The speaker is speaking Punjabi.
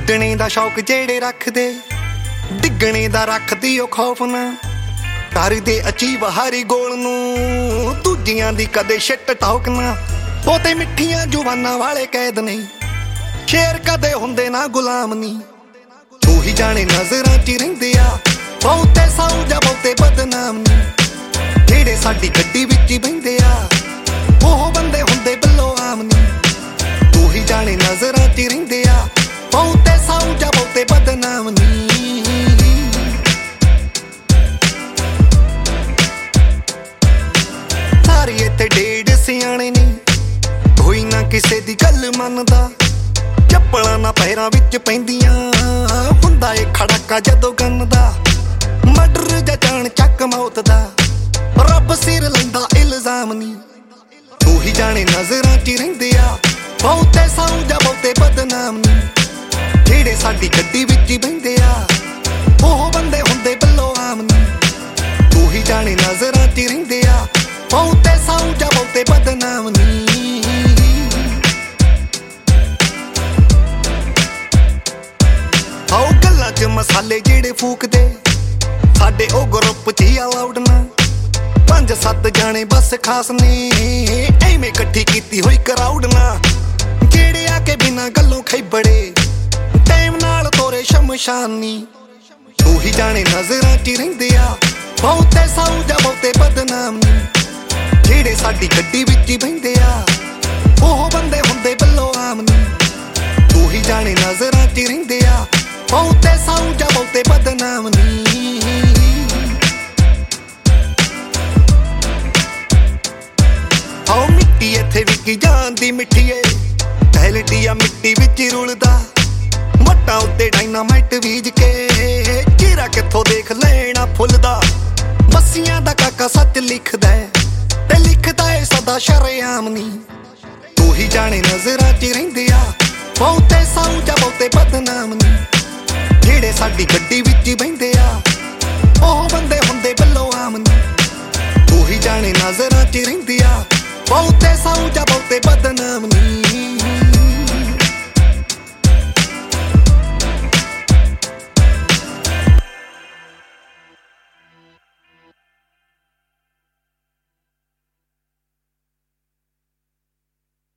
ਲੁੱਟਣੇ ਦਾ ਸ਼ੌਕ ਜਿਹੜੇ ਰੱਖਦੇ, ਡਿੱਗਣੇ ਦਾ ਰੱਖਦੀ ਉਹ ਖੌਫ ਨਾ। ਕਰਦੇ ਅਚੀਵ ਹਾਰੀ ਗੋਲ ਨੂੰ, ਦੂਜਿਆਂ ਦੀ ਕਦੇ ਛਿੱਟ ਟੌਕ ਨਾ। ਉਹ ਤੇ ਮਿੱਠੀਆਂ ਜੁਬਾਨਾਂ ਵਾਲੇ ਕੈਦ ਨਹੀਂ, ਸ਼ੇਰ ਕਦੇ ਹੁੰਦੇ ਨਾ ਗੁਲਾਮ ਨਹੀਂ। ਤੂੰ ਹੀ ਜਾਣੇ ਨਜ਼ਰਾਂ 'ਚ ਰਹਿੰਦੇ ਆ ਬਹੁਤੇ ਸਾਊ ਜਾਂ ਬਹੁਤੇ ਬਦਨਾਮ ਨਹੀਂ। ਜਿਹੜੇ ਸਾਡੀ ਗੱਡੀ ਵਿੱਚ ਹੀ ਬਹਿੰਦੇ ਆ ਉਹ ਬੰਦੇ ਹੁੰਦੇ ਬਿੱਲੋ ਆਮ ਨਹੀਂ। ਤੂੰ ਹੀ ਜਾਣੇ ਨਜ਼ਰਾਂ 'ਚ ਰਹਿੰਦੇ ਆ ਬਹੁਤੇ ਸਾਊ ਜਾਂ ਬਹੁਤੇ ਬਦਨਾਮ ਨਹੀਂ। ਸਾਰੇ ਇੱਥੇ ਡੇਢ ਸਿਆਣੇ ਨਹੀਂ, ਕੋਈ ਨਾ ਕਿਸੇ ਦੀ ਗੱਲ ਮੰਨਦਾ। ਚੱਪਲਾਂ ਨਾ ਪੈਰਾਂ ਵਿੱਚ ਪੈਂਦੀਆਂ, ਹੁੰਦਾ ਏ ਖੜਾਕਾ ਜਦੋਂ ਗੰਨ ਦਾ। ਮਰਡਰ ਜਾਂ ਜਾਣ ਚੱਕ ਮੌਤ ਦਾ, ਰੱਬ ਸਿਰ ਲੈਂਦਾ ਇਲਜ਼ਾਮ ਨਹੀਂ। ਤੂੰ ਹੀ ਜਾਣੇ ਨਜ਼ਰਾਂ 'ਚ ਰਹਿੰਦੇ ਆ ਬਹੁਤੇ ਸਾਊ ਜਾਂ ਬਹੁਤੇ ਬਦਨਾਮ ਨਹੀਂ। ਜਿਹੜੇ ਸਾਡੀ ਗੱਡੀ ਵਿੱਚ ਹੀ ਬਹਿੰਦੇ ਆ ਉਹ ਬੰਦੇ ਹੁੰਦੇ ਬਿੱਲੋ ਆਮ ਨਹੀਂ। ਤੂੰ ਹੀ ਜਾਣੇ ਨਜ਼ਰਾਂ 'ਚ ਰਹਿੰਦੇ ਆ ਬਹੁਤੇ ਸਾਊ ਜਾਂ ਬਹੁਤੇ ਬਦਨਾਮ ਨਹੀਂ। ਆਓ ਗੱਲਾਂ 'ਚ ਮਸਾਲੇ ਜਿਹੜੇ ਫੂਕਦੇ, ਸਾਡੇ ਉਹ ਗਰੁੱਪ 'ਚ ਹੀ ਅਲਾਉਡ ਨਾ। 5-7 ਜਾਣੇ ਬਸ ਖਾਸ ਨੇ, ਐਵੇਂ ਇਕੱਠੀ ਕੀਤੀ ਹੋਈ ਕਰਾਊਡ ਨਾ। ਜਿਹੜੇ ਆ ਕੇ ਬਿਨਾਂ ਗੱਲੋਂ ਖੈਬੜੇ, ਟਾਈਮ ਨਾਲ ਤੋਰੇ ਸ਼ਮਸ਼ਾਨ ਨੀ। ਤੂੰ ਹੀ ਜਾਣੇ ਨਜ਼ਰਾਂ 'ਚ ਰਹਿੰਦੇ ਆ ਬਹੁਤੇ ਸਾਊ ਜਾਂ ਬਹੁਤੇ ਬਦਨਾਮ ਨੀ। ਜਿਹੜੇ ਸਾਡੀ ਗੱਡੀ ਵਿੱਚ ਹੀ ਬਹਿੰਦੇ ਆ ਉਹ ਬੰਦੇ ਹੁੰਦੇ ਬਿੱਲੋ ਆਮ ਨੀ। ਤੂੰ ਹੀ ਜਾਣੇ ਨਜ਼ਰਾਂ 'ਚ ਰਹਿੰਦੇ ਆ ਬਹੁਤੇ ਸਾਊ ਜਾਂ ਬਹੁਤੇ ਬਦਨਾਮ ਨੀ। ਆਓ ਮਿੱਟੀ ਇੱਥੇ ਵਿਕੀ ਜਾਂਦੀ ਮਿੱਠੀਏ, ਟੈਲਟੀ ਆ ਮਿੱਟੀ ਵਿੱਚ ਰੁਲਦਾ। ਵੱਟਾਂ ਉੱਤੇ ਡਾਇਨਾਮਾਈਟ ਬੀਜ ਕੇ ਚਿਹਰਾ ਕਿੱਥੋਂ ਦੇਖ ਲੈਣਾ ਫੁੱਲਦਾ। ਬੱਸੀਆਂ ਦਾ ਕਾਕਾ ਸੱਚ ਲਿਖਦਾ ਤੇ ਲਿਖਦਾ ਏ ਸਦਾ ਸ਼ਰੇਆਮ ਨੀ। ਤੂੰ ਹੀ ਜਾਣੇ ਨਜ਼ਰਾਂ 'ਚ ਰਹਿੰਦੇ ਆ ਬਹੁਤੇ ਸਾਊ ਜਾਂ ਬਹੁਤੇ